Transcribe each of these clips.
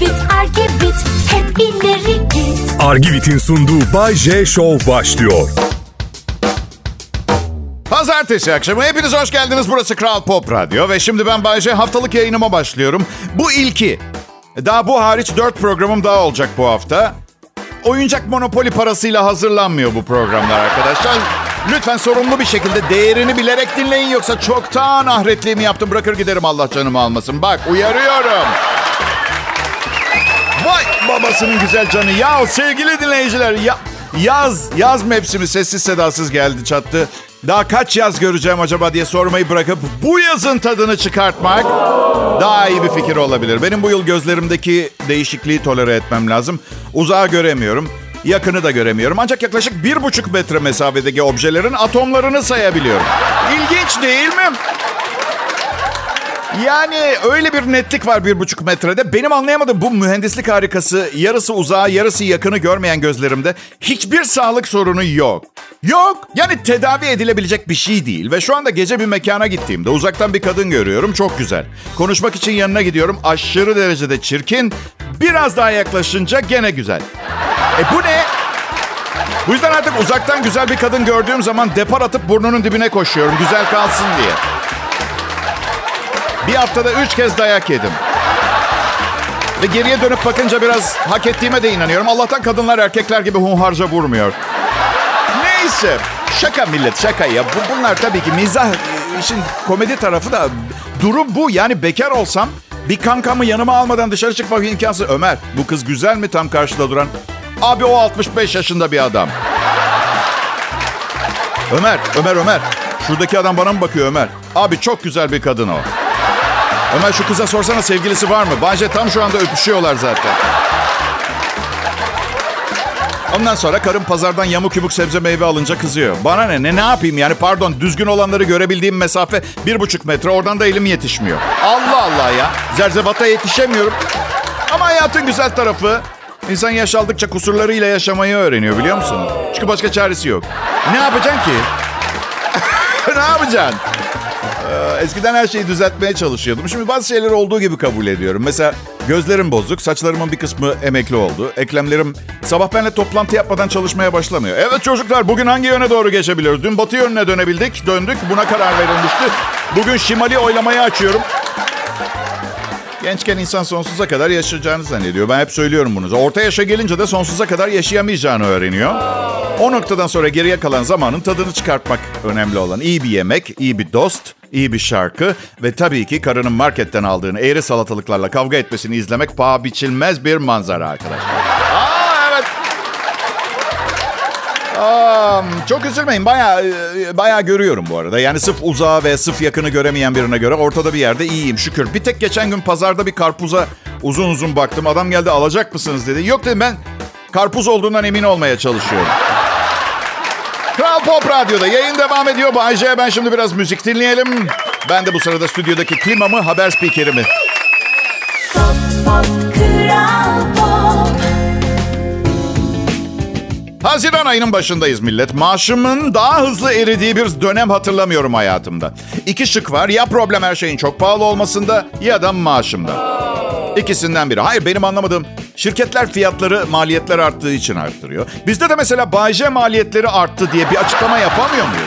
Argivit, Argivit, hep ileri git. Argivit'in sunduğu Bay J Show başlıyor. Pazartesi akşamı hepiniz hoş geldiniz. Burası Kral Pop Radyo ve şimdi ben Bay J haftalık yayınıma başlıyorum. Bu ilki. Daha bu hariç 4 programım daha olacak bu hafta. Oyuncak monopoli parasıyla hazırlanmıyor bu programlar arkadaşlar. Lütfen sorumlu bir şekilde değerini bilerek dinleyin. Yoksa çoktan ahretliğimi yaptım. Bırakır giderim, Allah canımı almasın. Bak, uyarıyorum. Vay babasının güzel canı. Ya sevgili dinleyiciler, yaz mevsimi sessiz sedasız geldi çattı. Daha kaç yaz göreceğim acaba diye sormayı bırakıp bu yazın tadını çıkartmak daha iyi bir fikir olabilir. Benim bu yıl gözlerimdeki değişikliği tolere etmem lazım. Uzağı göremiyorum, yakını da göremiyorum. Ancak yaklaşık 1,5 metre mesafedeki objelerin atomlarını sayabiliyorum. İlginç değil mi? Yani öyle bir netlik var 1,5 metrede. Benim anlayamadığım bu mühendislik harikası, yarısı uzağı yarısı yakını görmeyen gözlerimde hiçbir sağlık sorunu yok. Yok. Yani tedavi edilebilecek bir şey değil. Ve şu anda gece bir mekana gittiğimde uzaktan bir kadın görüyorum. Çok güzel. Konuşmak için yanına gidiyorum. Aşırı derecede çirkin. Biraz daha yaklaşınca gene güzel. Bu ne? Bu yüzden artık uzaktan güzel bir kadın gördüğüm zaman depar atıp burnunun dibine koşuyorum. Güzel kalsın diye. Bir haftada 3 kez dayak yedim. Ve geriye dönüp bakınca biraz hak ettiğime de inanıyorum. Allah'tan kadınlar erkekler gibi hunharca vurmuyor. Neyse. Şaka millet, şaka ya. Bunlar tabii ki mizah, işin komedi tarafı da. Durum bu. Yani bekar olsam bir kankamı yanıma almadan dışarı çıkmak imkansız. Ömer, bu kız güzel mi tam karşıda duran? Abi o 65 yaşında bir adam. Ömer. Şuradaki adam bana mı bakıyor Ömer? Abi çok güzel bir kadın o. Ömer, şu kıza sorsana sevgilisi var mı? Bence tam şu anda öpüşüyorlar zaten. Ondan sonra karım pazardan yamuk yumuk sebze meyve alınca kızıyor. Bana ne yapayım yani, pardon, düzgün olanları görebildiğim mesafe 1,5 metre. Oradan da elim yetişmiyor. Allah Allah ya. Zerzebata yetişemiyorum. Ama hayatın güzel tarafı, İnsan yaş aldıkça kusurlarıyla yaşamayı öğreniyor, biliyor musun? Çünkü başka çaresi yok. Ne yapacaksın ki? Ne yapacaksın? Eskiden her şeyi düzeltmeye çalışıyordum. Şimdi bazı şeyleri olduğu gibi kabul ediyorum. Mesela gözlerim bozuk, saçlarımın bir kısmı emekli oldu. Eklemlerim sabah benimle toplantı yapmadan çalışmaya başlamıyor. Evet çocuklar, bugün hangi yöne doğru geçebiliyoruz? Dün batı yönüne dönebildik, döndük. Buna karar verilmişti. Bugün şimali oylamayı açıyorum. Gençken insan sonsuza kadar yaşayacağını zannediyor. Ben hep söylüyorum bunu. Orta yaşa gelince de sonsuza kadar yaşayamayacağını öğreniyor. O noktadan sonra geriye kalan zamanın tadını çıkartmak önemli olan. İyi bir yemek, iyi bir dost, iyi bir şarkı ve tabii ki karının marketten aldığını eğri salatalıklarla kavga etmesini izlemek paha biçilmez bir manzara arkadaşlar. Evet. Çok üzülmeyin. Bayağı görüyorum bu arada. Yani sırf uzağı ve sırf yakını göremeyen birine göre ortada bir yerde iyiyim şükür. Bir tek geçen gün pazarda bir karpuza uzun uzun baktım. Adam geldi, alacak mısınız dedi. Yok dedim, ben karpuz olduğundan emin olmaya çalışıyorum. Kral Pop Radyo'da yayın devam ediyor. Bay J, ben şimdi biraz müzik dinleyelim. Ben de bu sırada stüdyodaki klimamı, haber spikerimi. Pop, pop, Kral Pop. Haziran ayının başındayız millet. Maaşımın daha hızlı eridiği bir dönem hatırlamıyorum hayatımda. 2 şık var. Ya problem her şeyin çok pahalı olmasında ya da maaşımda. İkisinden biri. Hayır, benim anlamadığım, şirketler fiyatları maliyetler arttığı için arttırıyor. Bizde de mesela Bay J maliyetleri arttı diye bir açıklama yapamıyor muyuz?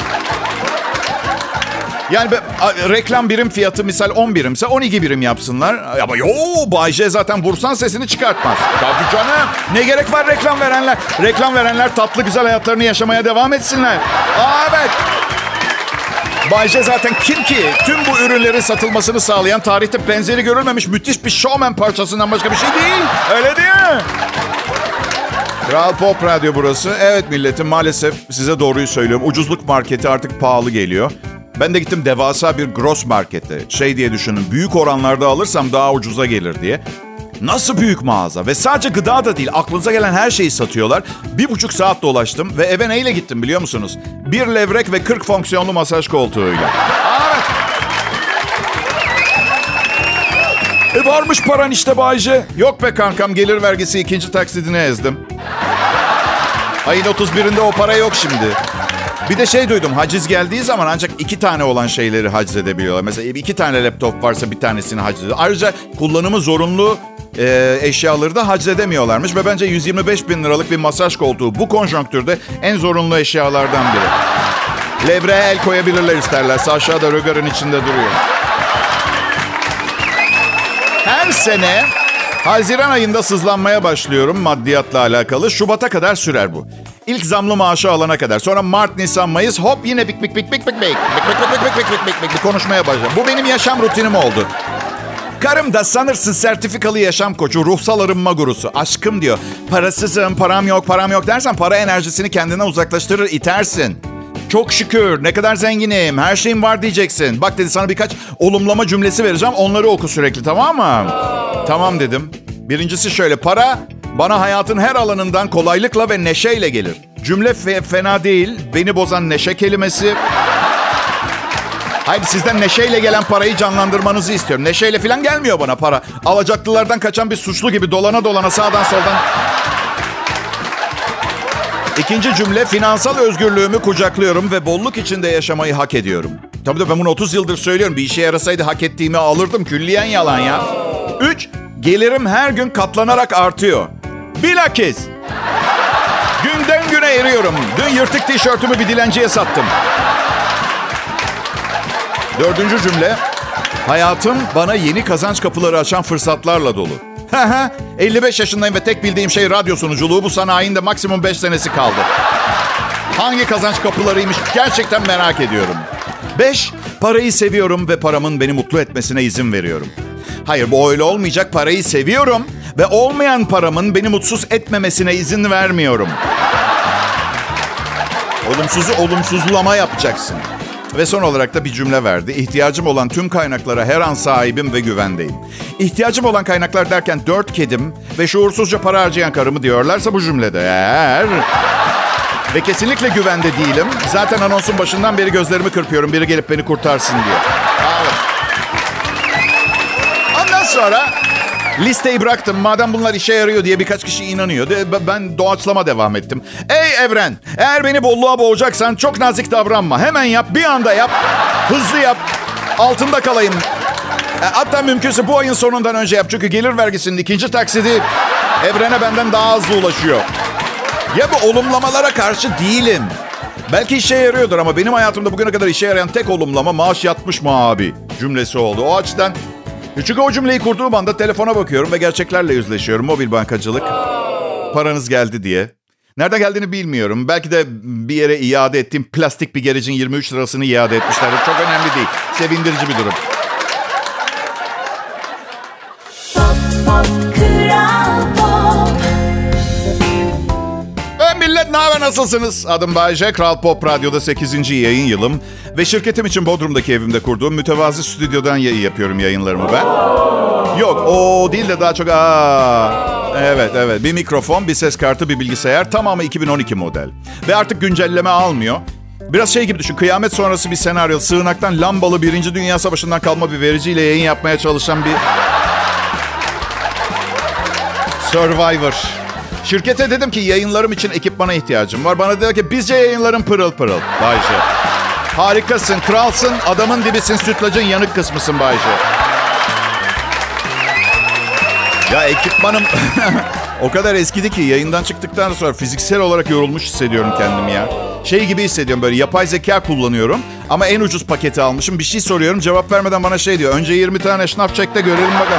Yani reklam birim fiyatı misal 10 birimse 12 birim yapsınlar. Ama Bay J zaten vursan sesini çıkartmaz. Tabii canım. Ne gerek var reklam verenler? Reklam verenler tatlı güzel hayatlarını yaşamaya devam etsinler. Evet. Bay J zaten kim ki? Tüm bu ürünlerin satılmasını sağlayan, tarihte benzeri görülmemiş müthiş bir showman parçasından başka bir şey değil. Öyle değil mi? Kral Pop Radyo burası. Evet milletim, maalesef size doğruyu söylüyorum. Ucuzluk marketi artık pahalı geliyor. Ben de gittim devasa bir gross markete. Şey diye düşünün, büyük oranlarda alırsam daha ucuza gelir diye. Nasıl büyük mağaza? Ve sadece gıda da değil, aklınıza gelen her şeyi satıyorlar. 1,5 saat dolaştım ve eve neyle gittim biliyor musunuz? 1 levrek ve 40 fonksiyonlu masaj koltuğuyla. Evet. Varmış paran işte Bay J. Yok be kankam, gelir vergisi 2. taksidini ezdim. Ayın 31'inde o para yok şimdi. Bir de şey duydum, haciz geldiği zaman ancak 2 tane olan şeyleri haciz edebiliyorlar. Mesela 2 tane laptop varsa bir tanesini haciz ediyor. Ayrıca kullanımı zorunlu eşyaları da haczedemiyorlarmış. Ve bence 125 bin liralık bir masaj koltuğu bu konjonktürde en zorunlu eşyalardan biri. Levreye el koyabilirler isterlerse. Aşağıda rögarın içinde duruyor. Her sene Haziran ayında sızlanmaya başlıyorum maddiyatla alakalı. Şubat'a kadar sürer bu. İlk zamlı maaşı alana kadar. Sonra Mart, Nisan, Mayıs hop yine bik konuşmaya başlar. Bu benim yaşam rutinim oldu. Karım da sanırsın sertifikalı yaşam koçu, ruhsal arınma gurusu. Aşkım diyor, parasızım, param yok dersen para enerjisini kendine uzaklaştırır, itersin. Çok şükür, ne kadar zenginim, her şeyim var diyeceksin. Bak dedi, sana birkaç olumlama cümlesi vereceğim, onları oku sürekli, tamam mı? Tamam dedim. Birincisi şöyle: para bana hayatın her alanından kolaylıkla ve neşeyle gelir. Cümle fena değil, beni bozan neşe kelimesi. Hayır, sizden neşeyle gelen parayı canlandırmanızı istiyorum. Neşeyle falan gelmiyor bana para. Alacaklılardan kaçan bir suçlu gibi dolana dolana sağdan soldan. İkinci cümle: finansal özgürlüğümü kucaklıyorum ve bolluk içinde yaşamayı hak ediyorum. Tabii ben bunu 30 yıldır söylüyorum. Bir işe yarasaydı hak ettiğimi alırdım. Külliyen yalan ya. 3. Gelirim her gün katlanarak artıyor. Bilakis günden güne eriyorum. Dün yırtık tişörtümü bir dilenciye sattım. Dördüncü cümle: hayatım bana yeni kazanç kapıları açan fırsatlarla dolu. 55 yaşındayım ve tek bildiğim şey radyo sunuculuğu. Bu sanayinin de maksimum 5 senesi kaldı. Hangi kazanç kapılarıymış gerçekten merak ediyorum. 5. Parayı seviyorum ve paramın beni mutlu etmesine izin veriyorum. Hayır, bu öyle olmayacak. Parayı seviyorum ve olmayan paramın beni mutsuz etmemesine izin vermiyorum. Olumsuzu olumsuzlama yapacaksın. Ve son olarak da bir cümle verdi: İhtiyacım olan tüm kaynaklara her an sahibim ve güvendeyim. İhtiyacım olan kaynaklar derken 4 kedim ve şuursuzca para harcayan karımı diyorlarsa bu cümlede eğer... Ve kesinlikle güvende değilim. Zaten anonsun başından beri gözlerimi kırpıyorum, biri gelip beni kurtarsın diye. Evet. Ondan sonra listeyi bıraktım. Madem bunlar işe yarıyor diye birkaç kişi inanıyor. Ben doğaçlama devam ettim. Ey evren, eğer beni bolluğa boğacaksan çok nazik davranma. Hemen yap, bir anda yap. Hızlı yap. Altında kalayım. Hatta mümkünse bu ayın sonundan önce yap. Çünkü gelir vergisinin 2. taksidi evrene benden daha hızlı ulaşıyor. Ya bu olumlamalara karşı değilim. Belki işe yarıyordur ama benim hayatımda bugüne kadar işe yarayan tek olumlama maaş yatmış mı abi cümlesi oldu. O açıdan... Çünkü o cümleyi kurduğum anda telefona bakıyorum ve gerçeklerle yüzleşiyorum. Mobil bankacılık. Paranız geldi diye. Nereden geldiğini bilmiyorum. Belki de bir yere iade ettiğim plastik bir gericin 23 lirasını iade etmişlerdir. Çok önemli değil. Sevindirici bir durum. Millet ne haber, nasılsınız? Adım Bayce. Kral Pop Radyo'da 8. yayın yılım. Ve şirketim için Bodrum'daki evimde kurduğum mütevazi stüdyodan yapıyorum yayınlarımı ben. Yok, o değil de daha çok... Evet. Bir mikrofon, bir ses kartı, bir bilgisayar. Tamamı 2012 model. Ve artık güncelleme almıyor. Biraz şey gibi düşün. Kıyamet sonrası bir senaryo. Sığınaktan lambalı 1. Dünya Savaşı'ndan kalma bir vericiyle yayın yapmaya çalışan bir... Survivor. Şirkete dedim ki yayınlarım için ekipmana ihtiyacım var. Bana dedi ki bizce yayınların pırıl pırıl Bayce. Harikasın, kralsın, adamın dibisin, sütlacın yanık kısmısın Bayce. Ya ekipmanım o kadar eskidi ki yayından çıktıktan sonra fiziksel olarak yorulmuş hissediyorum kendimi ya. Şey gibi hissediyorum, böyle yapay zeka kullanıyorum ama en ucuz paketi almışım. Bir şey soruyorum, cevap vermeden bana şey diyor: önce 20 tane şnaf çek de görelim bakalım.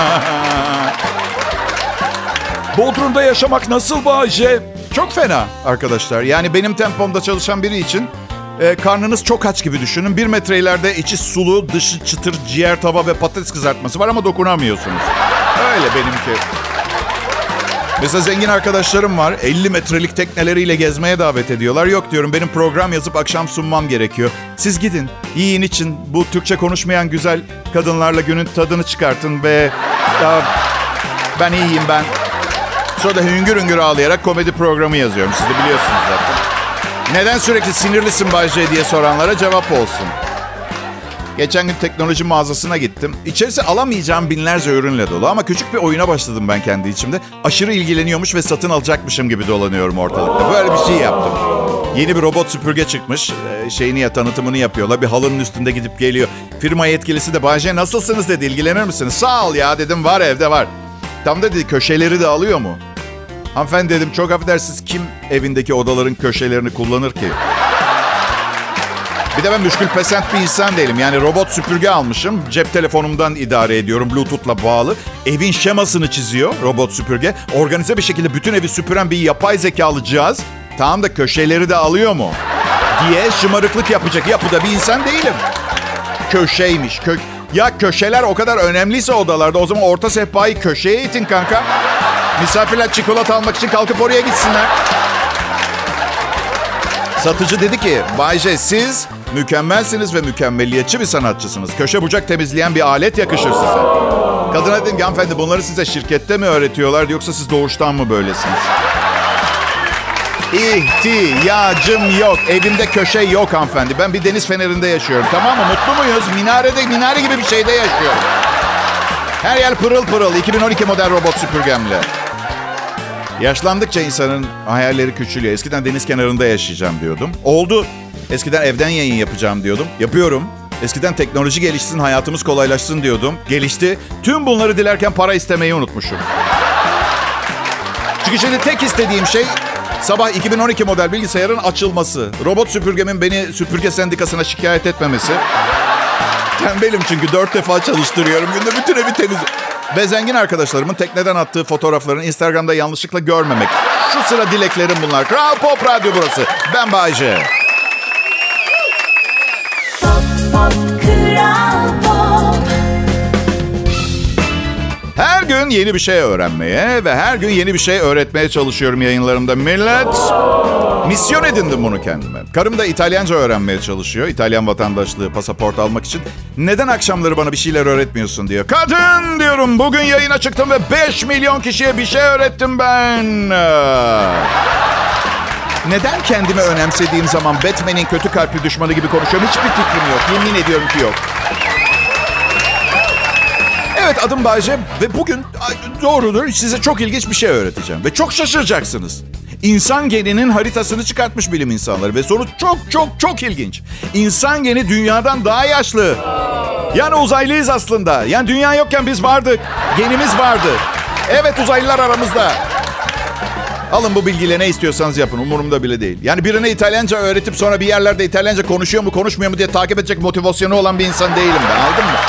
Bodrum'da yaşamak nasıl Bayce? Çok fena arkadaşlar. Yani benim tempomda çalışan biri için karnınız çok aç gibi düşünün. 1 metre ileride içi sulu, dışı çıtır ciğer tava ve patates kızartması var ama dokunamıyorsunuz. Öyle benimki. Mesela zengin arkadaşlarım var. 50 metrelik tekneleriyle gezmeye davet ediyorlar. Yok diyorum, benim program yazıp akşam sunmam gerekiyor. Siz gidin, yiyin için. Bu Türkçe konuşmayan güzel kadınlarla günün tadını çıkartın ve... ben iyiyim ben. Sonra da hüngür hüngür ağlayarak komedi programı yazıyorum. Siz de biliyorsunuz zaten. Neden sürekli sinirlisin Bayce diye soranlara cevap olsun. Geçen gün teknoloji mağazasına gittim. İçerisi alamayacağım binlerce ürünle dolu ama küçük bir oyuna başladım ben kendi içimde. Aşırı ilgileniyormuş ve satın alacakmışım gibi dolanıyorum ortalıkta. Böyle bir şey yaptım. Yeni bir robot süpürge çıkmış. Tanıtımını yapıyorlar. Bir halının üstünde gidip geliyor. Firma yetkilisi de Bayce nasılsınız dedi. İlgilenir misiniz? Sağ ol ya dedim, var evde var. Tam da dedi köşeleri de alıyor mu? Hanımefendi dedim, çok affedersiniz, kim evindeki odaların köşelerini kullanır ki? Bir de ben müşkül pesent bir insan değilim. Yani robot süpürge almışım. Cep telefonumdan idare ediyorum. Bluetooth'la bağlı. Evin şemasını çiziyor robot süpürge. Organize bir şekilde bütün evi süpüren bir yapay zekalı cihaz. Tamam da köşeleri de alıyor mu? Diye şımarıklık yapacak yapıda bir insan değilim. Köşeymiş. Ya köşeler o kadar önemliyse odalarda, o zaman orta sehpayı köşeye itin kanka. Misafirler çikolata almak için kalkıp oraya gitsinler. Satıcı dedi ki, Bay J, siz mükemmelsiniz ve mükemmeliyetçi bir sanatçısınız. Köşe bucak temizleyen bir alet yakışır size. Kadına dedim ki, hanımefendi bunları size şirkette mi öğretiyorlar yoksa siz doğuştan mı böylesiniz? İhtiyacım yok. Evimde köşe yok hanımefendi. Ben bir deniz fenerinde yaşıyorum, tamam mı? Mutlu muyuz? Minare gibi bir şeyde yaşıyorum. Her yer pırıl pırıl. 2012 model robot süpürgemle. Yaşlandıkça insanın hayalleri küçülüyor. Eskiden deniz kenarında yaşayacağım diyordum. Oldu. Eskiden evden yayın yapacağım diyordum. Yapıyorum. Eskiden teknoloji gelişsin, hayatımız kolaylaşsın diyordum. Gelişti. Tüm bunları dilerken para istemeyi unutmuşum. Çünkü şimdi tek istediğim şey sabah 2012 model bilgisayarın açılması. Robot süpürgemin beni süpürge sendikasına şikayet etmemesi. Tembelim çünkü 4 defa çalıştırıyorum. Günde bütün evi temizliyorum. Ve zengin arkadaşlarımın tekneden attığı fotoğraflarını Instagram'da yanlışlıkla görmemek. Şu sıra dileklerim bunlar. Kral Pop Radyo burası. Ben Bay J. Pop, pop, Kral Pop. Her gün yeni bir şey öğrenmeye ve her gün yeni bir şey öğretmeye çalışıyorum yayınlarımda. Millet, misyon edindim bunu kendime. Karım da İtalyanca öğrenmeye çalışıyor. İtalyan vatandaşlığı, pasaport almak için. Neden akşamları bana bir şeyler öğretmiyorsun diyor. Kadın diyorum, bugün yayına çıktım ve 5 milyon kişiye bir şey öğrettim ben. Neden kendimi önemsediğim zaman Batman'in kötü kalpli düşmanı gibi konuşuyorum? Hiçbir fikrim yok. Yemin ediyorum ki yok. Evet, adım Bay J ve bugün doğrudur size çok ilginç bir şey öğreteceğim. Ve çok şaşıracaksınız. İnsan geninin haritasını çıkartmış bilim insanları ve sonuç çok ilginç. İnsan geni dünyadan daha yaşlı. Yani uzaylıyız aslında. Yani dünya yokken biz vardık. Genimiz vardı. Evet, uzaylılar aramızda. Alın bu bilgiyle ne istiyorsanız yapın. Umurumda bile değil. Yani birine İtalyanca öğretip sonra bir yerlerde İtalyanca konuşuyor mu konuşmuyor mu diye takip edecek motivasyonu olan bir insan değilim ben. Anladın mı?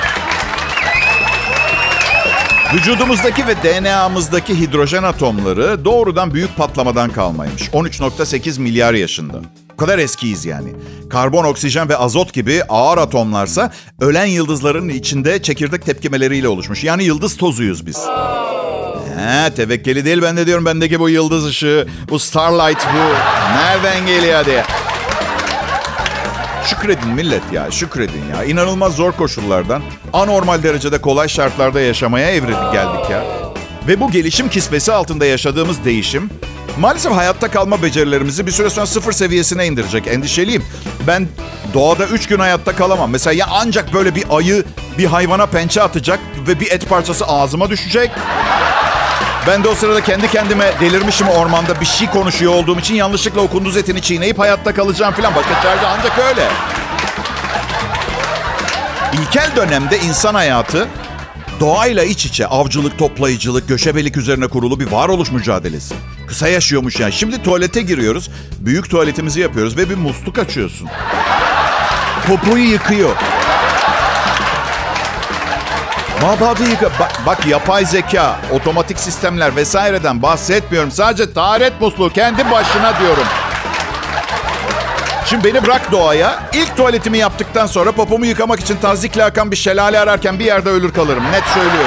Vücudumuzdaki ve DNA'mızdaki hidrojen atomları doğrudan büyük patlamadan kalmaymış. 13.8 milyar yaşında. O kadar eskiyiz yani. Karbon, oksijen ve azot gibi ağır atomlarsa ölen yıldızların içinde çekirdek tepkimeleriyle oluşmuş. Yani yıldız tozuyuz biz. Tevekkeli değil, ben de diyorum bendeki bu yıldız ışığı, bu starlight bu. Nereden geliyor diye. Şükredin millet ya, şükredin ya. İnanılmaz zor koşullardan, anormal derecede kolay şartlarda yaşamaya evrildik geldik ya. Ve bu gelişim kisvesi altında yaşadığımız değişim, maalesef hayatta kalma becerilerimizi bir süre sonra sıfır seviyesine indirecek. Endişeliyim. Ben doğada 3 gün hayatta kalamam. Mesela ya ancak böyle bir ayı bir hayvana pençe atacak ve bir et parçası ağzıma düşecek. Ben de o sırada kendi kendime delirmişim ormanda bir şey konuşuyor olduğum için yanlışlıkla o kunduz etini çiğneyip hayatta kalacağım falan. Başka çare ancak öyle. İlkel dönemde insan hayatı doğayla iç içe, avcılık, toplayıcılık, göçebelik üzerine kurulu bir varoluş mücadelesi. Kısa yaşıyormuş yani. Şimdi tuvalete giriyoruz, büyük tuvaletimizi yapıyoruz ve bir musluk açıyorsun. Popoyu yıkıyor. Mabadı yıka. Bak yapay zeka, otomatik sistemler vesaireden bahsetmiyorum. Sadece taharet musluğu kendi başına diyorum. Şimdi beni bırak doğaya. İlk tuvaletimi yaptıktan sonra popomu yıkamak için tazikle akan bir şelale ararken bir yerde ölür kalırım. Net söylüyorum.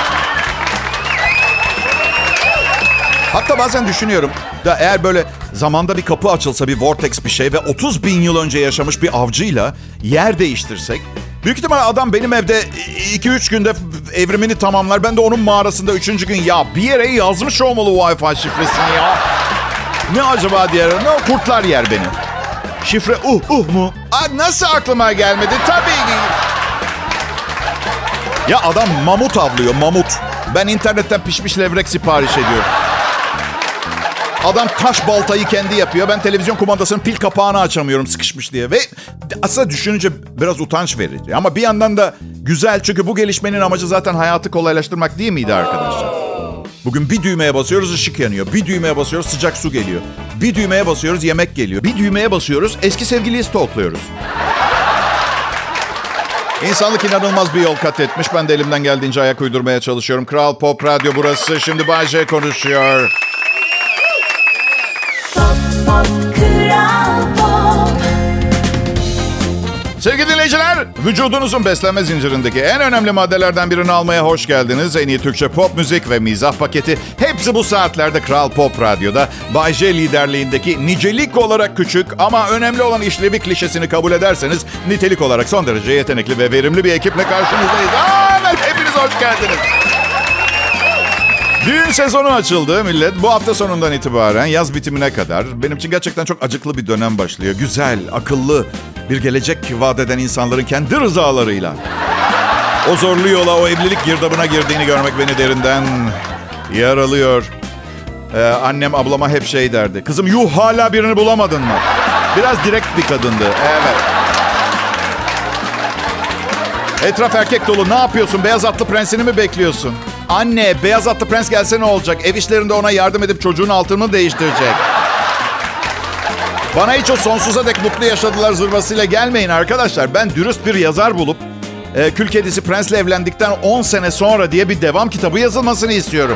Hatta bazen düşünüyorum da eğer böyle zamanda bir kapı açılsa, bir vortex bir şey ve 30 bin yıl önce yaşamış bir avcıyla yer değiştirsek, büyük ihtimal adam benim evde 2-3 günde evrimini tamamlar. Ben de onun mağarasında 3. gün ya bir yere yazmış olmalı Wi-Fi şifresini ya. Ne acaba diye. Ne kurtlar yer beni. Şifre mu? Nasıl aklıma gelmedi? Tabii ki. Ya adam mamut avlıyor, mamut. Ben internetten pişmiş levrek sipariş ediyorum. Adam taş baltayı kendi yapıyor. Ben televizyon kumandasının pil kapağını açamıyorum sıkışmış diye. Ve aslında düşününce biraz utanç verici. Ama bir yandan da güzel, çünkü bu gelişmenin amacı zaten hayatı kolaylaştırmak değil miydi arkadaşlar? Bugün bir düğmeye basıyoruz, ışık yanıyor. Bir düğmeye basıyoruz, sıcak su geliyor. Bir düğmeye basıyoruz, yemek geliyor. Bir düğmeye basıyoruz, eski sevgiliyi stalkluyoruz. İnsanlık inanılmaz bir yol kat etmiş. Ben de elimden geldiğince ayak uydurmaya çalışıyorum. Kral Pop Radyo burası. Şimdi Bay J konuşuyor. Pop, pop, Kral Pop. Sevgili dinleyiciler, vücudunuzun beslenme zincirindeki en önemli maddelerden birini almaya hoş geldiniz. En iyi Türkçe pop müzik ve mizah paketi. Hepsi bu saatlerde Kral Pop Radyo'da. Bay J liderliğindeki nicelik olarak küçük ama önemli olan işlevi klişesini kabul ederseniz nitelik olarak son derece yetenekli ve verimli bir ekiple karşınızdayız. Evet, hepiniz hoş geldiniz. Düğün sezonu açıldı millet. Bu hafta sonundan itibaren yaz bitimine kadar benim için gerçekten çok acıklı bir dönem başlıyor. Güzel, akıllı bir gelecek vaat eden insanların kendi rızalarıyla o zorlu yola, o evlilik girdabına girdiğini görmek beni derinden yaralıyor. Annem ablama hep şey derdi. Kızım yuh, hala birini bulamadın mı? Biraz direkt bir kadındı. Evet. Etraf erkek dolu. Ne yapıyorsun? Beyaz atlı prensini mi bekliyorsun? Anne, beyaz atlı prens gelse ne olacak? Ev işlerinde ona yardım edip çocuğun altını değiştirecek. Bana hiç o sonsuza dek mutlu yaşadılar zırvasıyla gelmeyin arkadaşlar. Ben dürüst bir yazar bulup Kül Kedisi Prens'le evlendikten 10 sene sonra diye bir devam kitabı yazılmasını istiyorum.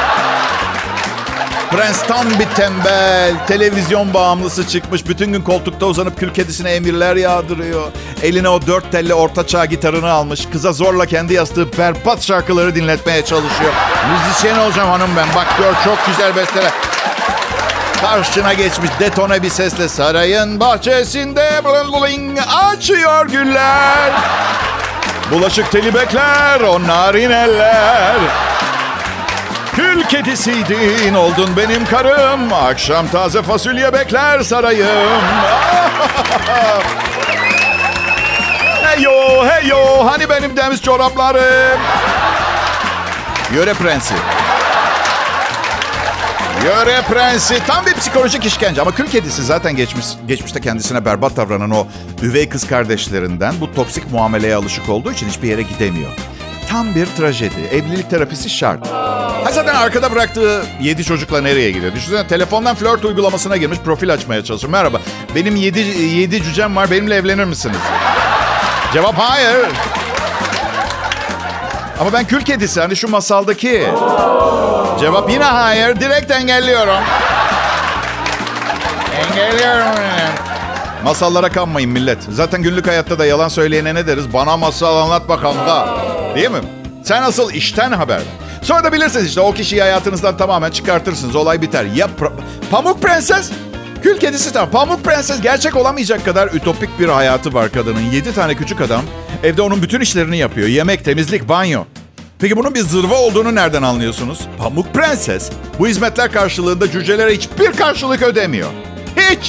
Prens tam bir tembel, televizyon bağımlısı çıkmış. Bütün gün koltukta uzanıp Kül Kedisi'ne emirler yağdırıyor. Eline o 4 telli ortaçağ gitarını almış. Kıza zorla kendi yazdığı berbat şarkıları dinletmeye çalışıyor. Müzisyen olacağım hanım ben. Bak gör, çok güzel besteler. Karşına geçmiş detone bir sesle sarayın bahçesinde bling bling açıyor güller. Bulaşık teli bekler o narin eller. Kül kedisiydin, oldun benim karım. Akşam taze fasulye bekler sarayım. Hey yo, hey yo, hani benim temiz çoraplarım. Yöre prensi. Yöre prensi. Tam bir psikolojik işkence. Ama Kül Kedisi zaten geçmişte kendisine berbat davranan o üvey kız kardeşlerinden bu toksik muameleye alışık olduğu için hiçbir yere gidemiyor. Tam bir trajedi. Evlilik terapisi şart. Zaten arkada bıraktığı 7 çocukla nereye gidiyor? Düşünsene, telefondan flört uygulamasına girmiş, profil açmaya çalışıyor. Merhaba, benim 7 cücem var, benimle evlenir misiniz? Cevap hayır. Ama ben Kül Kedisi, hani şu masaldaki. Cevap yine hayır. Direkt engelliyorum. Engelliyorum. Masallara kanmayın millet. Zaten günlük hayatta da yalan söyleyene ne deriz? Bana masal anlatma kanka. Değil mi? Sen asıl işten haber. Sonra da bilirsiniz işte, o kişiyi hayatınızdan tamamen çıkartırsınız. Olay biter. Ya Pamuk Prenses? Kül Kedisi tamam. Pamuk Prenses gerçek olamayacak kadar ütopik bir hayatı var kadının. 7 tane küçük adam evde onun bütün işlerini yapıyor. Yemek, temizlik, banyo. Peki bunun bir zırva olduğunu nereden anlıyorsunuz? Pamuk Prenses bu hizmetler karşılığında cücelere hiçbir karşılık ödemiyor. Hiç.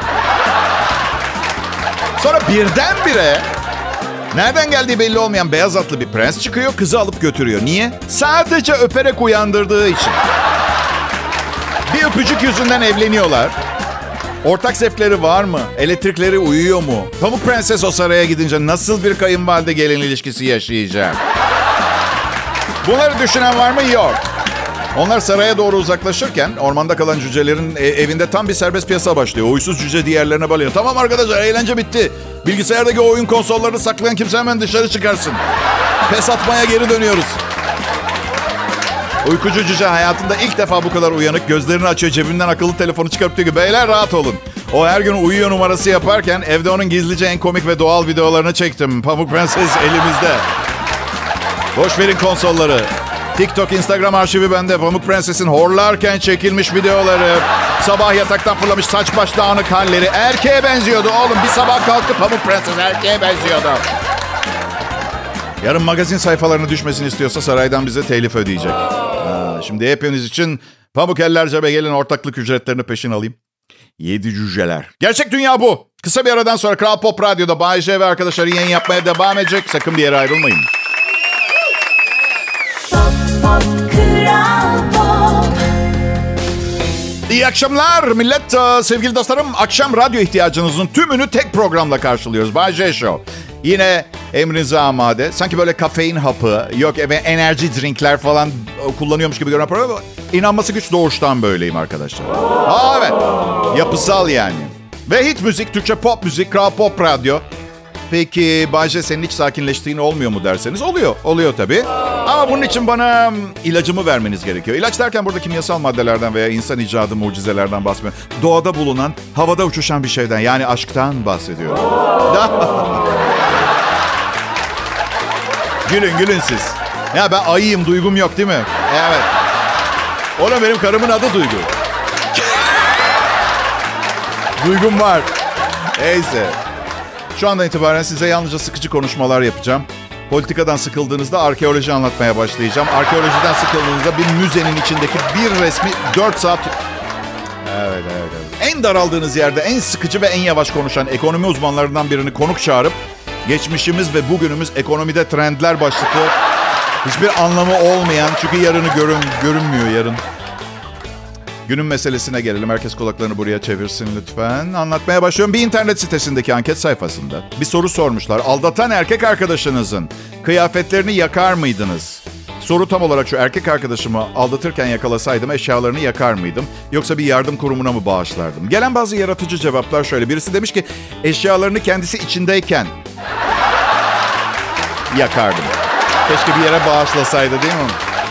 Sonra birdenbire nereden geldiği belli olmayan beyaz atlı bir prens çıkıyor, kızı alıp götürüyor. Niye? Sadece öperek uyandırdığı için. Bir öpücük yüzünden evleniyorlar. Ortak zevkleri var mı? Elektrikleri uyuyor mu? Pamuk Prenses o saraya gidince nasıl bir kayınvalide gelin ilişkisi yaşayacak? Bunları düşünen var mı? Yok. Onlar saraya doğru uzaklaşırken ormanda kalan cücelerin evinde tam bir serbest piyasa başlıyor. Uysuz cüce diğerlerine balıyor. Tamam arkadaşlar, eğlence bitti. Bilgisayardaki oyun konsollarını saklayan kimse hemen dışarı çıkarsın. Pes atmaya geri dönüyoruz. Uykucu cüce hayatında ilk defa bu kadar uyanık. Gözlerini açıyor, cebinden akıllı telefonu çıkarıp diyor ki beyler rahat olun. O her gün uyuyor numarası yaparken evde onun gizlice en komik ve doğal videolarını çektim. Pamuk Prenses elimizde. Boş verin konsolları. TikTok, Instagram arşivi bende. Pamuk Prenses'in horlarken çekilmiş videoları. Sabah yataktan fırlamış saç baş dağınık halleri. Erkeğe benziyordu oğlum. Bir sabah kalktı Pamuk Prenses erkeğe benziyordu. Yarın magazin sayfalarına düşmesini istiyorsa saraydan bize telif ödeyecek. Şimdi hepiniz için pamuk eller cebe, gelin ortaklık ücretlerini peşin alayım. 7 cüceler. Gerçek dünya bu. Kısa bir aradan sonra Kral Pop Radyo'da Bay J ve arkadaşları yayın yapmaya devam edecek. Sakın bir yere ayrılmayın. İyi akşamlar millet. Sevgili dostlarım, akşam radyo ihtiyacınızın tümünü tek programla karşılıyoruz. Bay J Show. Yine emrinize amade. Sanki böyle kafein hapı, yok enerji drinkler falan kullanıyormuş gibi görünen program. İnanması güç, doğuştan böyleyim arkadaşlar. Evet. Yapısal yani. Ve hit müzik, Türkçe pop müzik, Kral Pop Radyo. Peki Bayce, senin hiç sakinleştiğin olmuyor mu derseniz? Oluyor. Oluyor tabii. Ama bunun için bana ilacımı vermeniz gerekiyor. İlaç derken burada kimyasal maddelerden veya insan icadı mucizelerden bahsetmiyorum. Doğada bulunan, havada uçuşan bir şeyden, yani aşktan bahsediyorum. Gülün siz. Ya ben ayıyım, duygum yok değil mi? Evet. Oğlum benim karımın adı Duygu. Duygum var. Neyse. Şu andan itibaren size yalnızca sıkıcı konuşmalar yapacağım. Politikadan sıkıldığınızda arkeoloji anlatmaya başlayacağım. Arkeolojiden sıkıldığınızda bir müzenin içindeki bir resmi 4 saat... Evet. En daraldığınız yerde en sıkıcı ve en yavaş konuşan ekonomi uzmanlarından birini konuk çağırıp geçmişimiz ve bugünümüz ekonomide trendler başlıklı hiçbir anlamı olmayan, çünkü yarını görünmüyor yarın. Günün meselesine gelelim. Herkes kulaklarını buraya çevirsin lütfen. Anlatmaya başlıyorum. Bir internet sitesindeki anket sayfasında bir soru sormuşlar. Aldatan erkek arkadaşınızın kıyafetlerini yakar mıydınız? Soru tam olarak şu: erkek arkadaşımı aldatırken yakalasaydım eşyalarını yakar mıydım? Yoksa bir yardım kurumuna mı bağışlardım? Gelen bazı yaratıcı cevaplar şöyle. Birisi demiş ki eşyalarını kendisi içindeyken yakardım. Keşke bir yere bağışlasaydı, değil mi?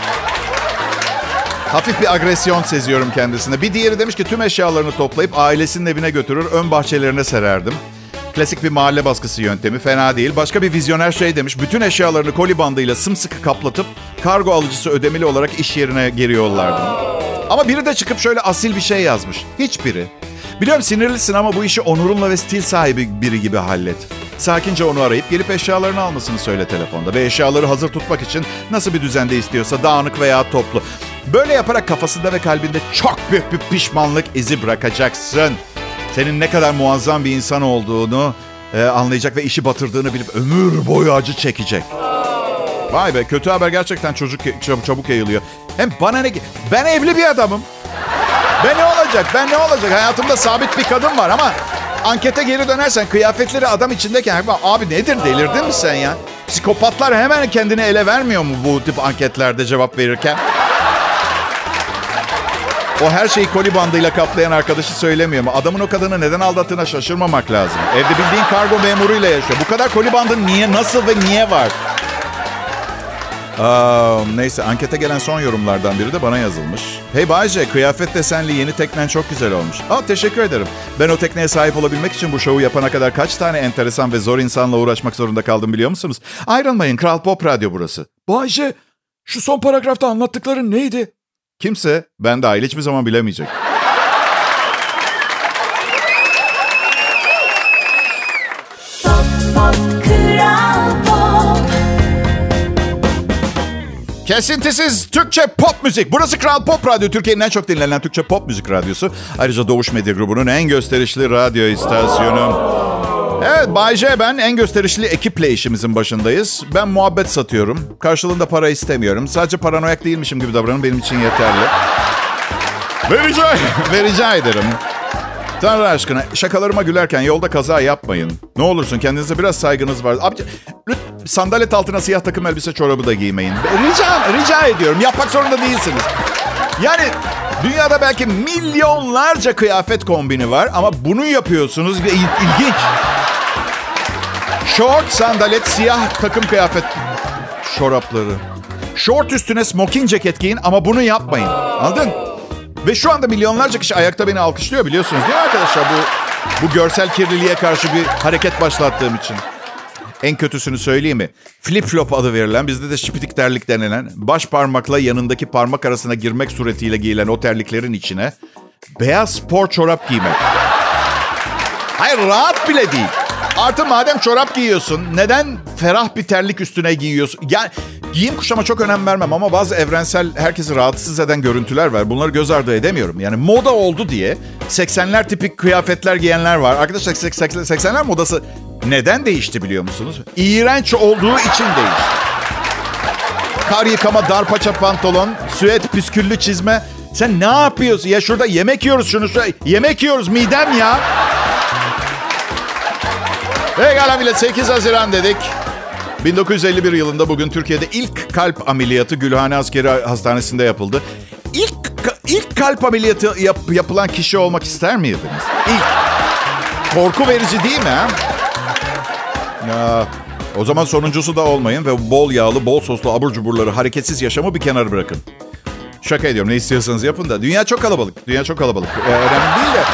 Hafif bir agresyon seziyorum kendisine. Bir diğeri demiş ki tüm eşyalarını toplayıp ailesinin evine götürür, ön bahçelerine sererdim. Klasik bir mahalle baskısı yöntemi, fena değil. Başka bir vizyoner şey demiş: bütün eşyalarını koli bandıyla sımsıkı kaplatıp kargo alıcısı ödemeli olarak iş yerine geri yollardım. Ama biri de çıkıp şöyle asil bir şey yazmış. Hiçbiri. Biliyorum sinirlisin ama bu işi onurunla ve stil sahibi biri gibi hallet. Sakince onu arayıp gelip eşyalarını almasını söyle telefonda. Ve eşyaları hazır tutmak için nasıl bir düzende istiyorsa, dağınık veya toplu. Böyle yaparak kafasında ve kalbinde çok büyük bir pişmanlık izi bırakacaksın. Senin ne kadar muazzam bir insan olduğunu anlayacak ve işi batırdığını bilip ömür boyu acı çekecek. Vay be, kötü haber gerçekten çabuk yayılıyor. Hem bana ne... Ben evli bir adamım. Ben ne olacak? Hayatımda sabit bir kadın var ama ankete geri dönersen kıyafetleri adam içindeyken... Abi nedir, delirdin mi sen ya? Psikopatlar hemen kendini ele vermiyor mu bu tip anketlerde cevap verirken? O her şeyi koli bandıyla kaplayan arkadaşı söylemiyor mu? Adamın o kadını neden aldattığına şaşırmamak lazım. Evde bildiğin kargo memuruyla yaşıyor. Bu kadar koli bandı niye, nasıl ve niye var? Neyse, ankete gelen son yorumlardan biri de bana yazılmış. Hey Bayce, kıyafet desenli yeni teknen çok güzel olmuş. Teşekkür ederim. Ben o tekneye sahip olabilmek için bu şovu yapana kadar kaç tane enteresan ve zor insanla uğraşmak zorunda kaldım biliyor musunuz? Ayrılmayın, Kral Pop Radyo burası. Bayce, şu son paragrafta anlattıkların neydi? Kimse, ben dahil, hiçbir zaman bilemeyecek. Kesintisiz Türkçe pop müzik. Burası Kral Pop Radyo. Türkiye'nin en çok dinlenen Türkçe pop müzik radyosu. Ayrıca Doğuş Medya Grubu'nun en gösterişli radyo istasyonu. Evet, Bay J, ben en gösterişli ekiple işimizin başındayız. Ben muhabbet satıyorum. Karşılığında para istemiyorum. Sadece paranoyak değilmişim gibi davranın, benim için yeterli. Ve rica ederim. Tanrı aşkına şakalarıma gülerken yolda kaza yapmayın. Ne olursun, kendinize biraz saygınız var. Abi, sandalet altına siyah takım elbise çorabı da giymeyin. Rica ediyorum. Yapmak zorunda değilsiniz. Yani dünyada belki milyonlarca kıyafet kombini var ama bunu yapıyorsunuz ve ilginç. Şort, sandalet, siyah takım kıyafet çorapları. Şort üstüne smoking ceket giyin ama bunu yapmayın. Anladın? Ve şu anda milyonlarca kişi ayakta beni alkışlıyor, biliyorsunuz değil mi arkadaşlar? Bu görsel kirliliğe karşı bir hareket başlattığım için. En kötüsünü söyleyeyim mi? Flip flop adı verilen, bizde de şipitik terlik denilen, baş parmakla yanındaki parmak arasına girmek suretiyle giyilen o terliklerin içine beyaz spor çorap giymek. Hayır, rahat bile değil. Artı madem çorap giyiyorsun, neden ferah bir terlik üstüne giyiyorsun? Yani giyim kuşama çok önem vermem ama bazı evrensel, herkesi rahatsız eden görüntüler var. Bunları göz ardı edemiyorum. Yani moda oldu diye 80'ler tipik kıyafetler giyenler var. Arkadaşlar 80'ler modası neden değişti biliyor musunuz? İğrenç olduğu için değişti. Kar yıkama, dar paça pantolon, süet püsküllü çizme. Sen ne yapıyorsun? Ya şurada yemek yiyoruz, yemek yiyoruz midem ya. Pekala millet, 8 Haziran dedik. 1951 yılında bugün Türkiye'de ilk kalp ameliyatı Gülhane Askeri Hastanesi'nde yapıldı. İlk kalp ameliyatı yapılan kişi olmak ister miydiniz? İlk. Korku verici değil mi? Ha? Ya, o zaman sonuncusu da olmayın ve bol yağlı, bol soslu abur cuburları, hareketsiz yaşamı bir kenara bırakın. Şaka ediyorum, ne istiyorsanız yapın da. Dünya çok kalabalık. Dünya çok kalabalık. Önemli değil de.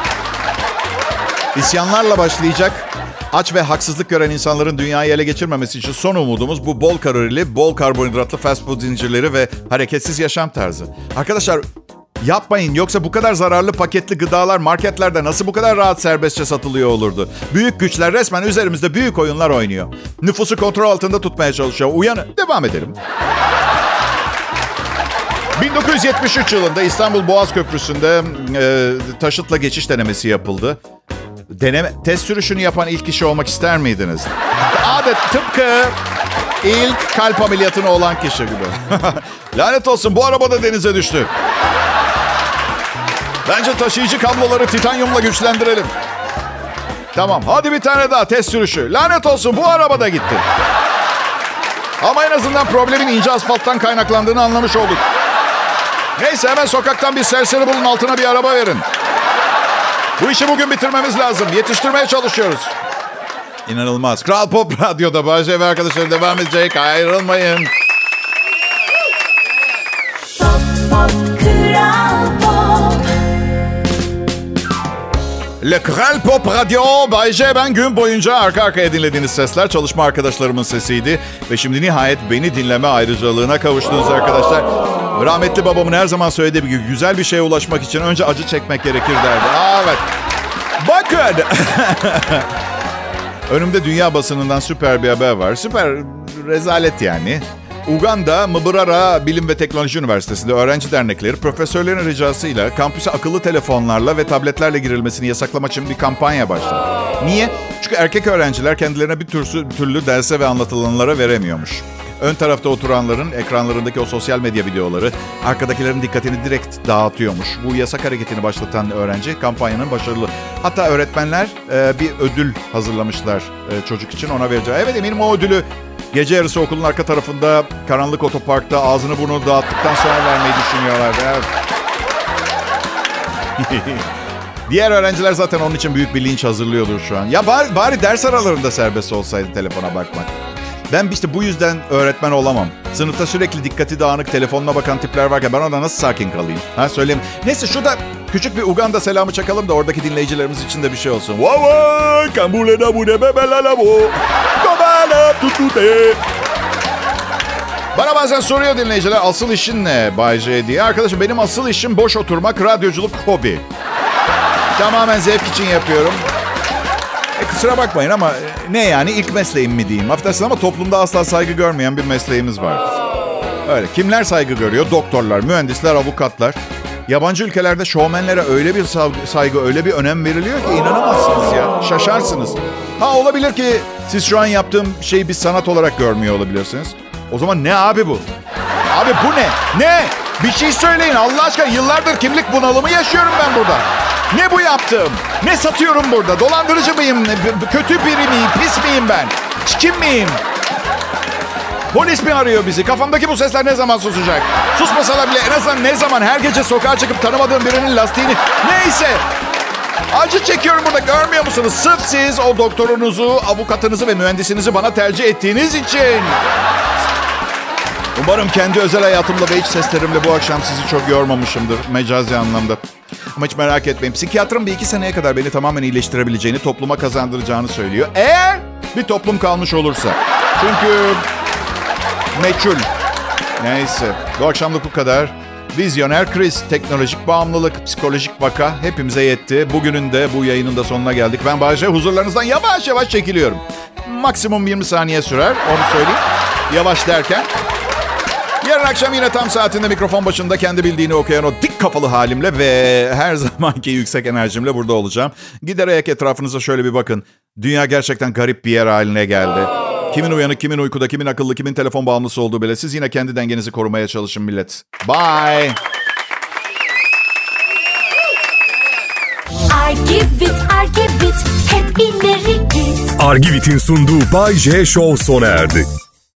İsyanlarla başlayacak. Aç ve haksızlık gören insanların dünyayı ele geçirmemesi için son umudumuz bu bol kalorili, bol karbonhidratlı fast food zincirleri ve hareketsiz yaşam tarzı. Arkadaşlar yapmayın, yoksa bu kadar zararlı paketli gıdalar marketlerde nasıl bu kadar rahat serbestçe satılıyor olurdu? Büyük güçler resmen üzerimizde büyük oyunlar oynuyor. Nüfusu kontrol altında tutmaya çalışıyor. Uyanın, devam edelim. 1973 yılında İstanbul Boğaz Köprüsü'nde taşıtla geçiş denemesi yapıldı. Test sürüşünü yapan ilk kişi olmak ister miydiniz? Tıpkı ilk kalp ameliyatını olan kişi gibi. Lanet olsun, bu araba da denize düştü. Bence taşıyıcı kabloları titanyumla güçlendirelim. Tamam, hadi bir tane daha test sürüşü. Lanet olsun, bu araba da gitti. Ama en azından problemin ince asfalttan kaynaklandığını anlamış olduk. Neyse, hemen sokaktan bir serseri bulun, altına bir araba verin. Bu işi bugün bitirmemiz lazım. Yetiştirmeye çalışıyoruz. İnanılmaz. Kral Pop Radyo'da Bay J ve arkadaşlarım devam edecek. Ayrılmayın. Pop, pop, Kral Pop. Le Kral Pop Radyo. Bay J, ben gün boyunca arka arkaya dinlediğiniz sesler çalışma arkadaşlarımın sesiydi. Ve şimdi nihayet beni dinleme ayrıcalığına kavuştunuz arkadaşlar. Rahmetli babamın her zaman söylediği gibi güzel bir şeye ulaşmak için önce acı çekmek gerekir derdi. Evet. Bakın. Önümde dünya basınından süper bir haber var. Süper rezalet yani. Uganda Mbarara Bilim ve Teknoloji Üniversitesi'nde öğrenci dernekleri profesörlerin ricasıyla kampüse akıllı telefonlarla ve tabletlerle girilmesini yasaklamak için bir kampanya başladı. Niye? Çünkü erkek öğrenciler kendilerine bir türlü derse ve anlatılanlara veremiyormuş. Ön tarafta oturanların ekranlarındaki o sosyal medya videoları arkadakilerin dikkatini direkt dağıtıyormuş. Bu yasak hareketini başlatan öğrenci kampanyanın başarılı. Hatta öğretmenler bir ödül hazırlamışlar çocuk için, ona vereceği. Evet, eminim o ödülü gece yarısı okulun arka tarafında karanlık otoparkta ağzını burnunu dağıttıktan sonra vermeyi düşünüyorlardı. Evet. Diğer öğrenciler zaten onun için büyük bir linç hazırlıyordur şu an. Ya bari ders aralarında serbest olsaydı telefona bakmak. Ben işte bu yüzden öğretmen olamam. Sınıfta sürekli dikkati dağınık, telefonuna bakan tipler varken ben orada nasıl sakin kalayım? Ha, söyleyeyim. Neyse, şurada küçük bir Uganda selamı çakalım da oradaki dinleyicilerimiz için de bir şey olsun. Bana bazen soruyor dinleyiciler, asıl işin ne Bay J diye. Arkadaşım, benim asıl işim boş oturmak, radyoculuk hobi. Tamamen zevk için yapıyorum. Kusura bakmayın ama ne yani, ilk mesleğim mi diyeyim? Affedersin ama toplumda asla saygı görmeyen bir mesleğimiz var. Öyle. Kimler saygı görüyor? Doktorlar, mühendisler, avukatlar. Yabancı ülkelerde şovmenlere öyle bir saygı, öyle bir önem veriliyor ki inanamazsınız ya. Şaşarsınız. Ha, olabilir ki siz şu an yaptığım şeyi bir sanat olarak görmüyor olabilirsiniz. O zaman ne abi bu? Abi bu ne? Ne? Bir şey söyleyin Allah aşkına. Yıllardır kimlik bunalımı yaşıyorum ben burada. Ne bu yaptığım? Ne satıyorum burada? Dolandırıcı mıyım? Kötü biri miyim? Pis miyim ben? Kim miyim? Polis mi arıyor bizi? Kafamdaki bu sesler ne zaman susacak? Susmasalar bile en azından ne zaman her gece sokağa çıkıp tanımadığım birinin lastiğini... Neyse. Acı çekiyorum burada, görmüyor musunuz? Sırf siz o doktorunuzu, avukatınızı ve mühendisinizi bana tercih ettiğiniz için. Umarım kendi özel hayatımla ve iç seslerimle bu akşam sizi çok yormamışımdır. Mecazi anlamda. Ama hiç merak etmeyin. Psikiyatrın bir 2 seneye kadar beni tamamen iyileştirebileceğini, topluma kazandıracağını söylüyor. Eğer bir toplum kalmış olursa. Çünkü meçhul. Neyse. Bu akşamlık bu kadar. Vizyoner kriz, teknolojik bağımlılık, psikolojik vaka hepimize yetti. Bugünün de bu yayının da sonuna geldik. Ben Bay J, huzurlarınızdan yavaş yavaş çekiliyorum. Maksimum 20 saniye sürer, onu söyleyeyim. Yavaş derken. Yarın akşam yine tam saatinde mikrofon başında kendi bildiğini okuyan o dik kafalı halimle ve her zamanki yüksek enerjimle burada olacağım. Giderek etrafınıza şöyle bir bakın. Dünya gerçekten garip bir yer haline geldi. Kimin uyanık, kimin uykuda, kimin akıllı, kimin telefon bağımlısı olduğu bile. Siz yine kendi dengenizi korumaya çalışın millet. Bye. Argivit, Argivit, hep ileri git. Argivit'in sunduğu Bay J Show sona erdi.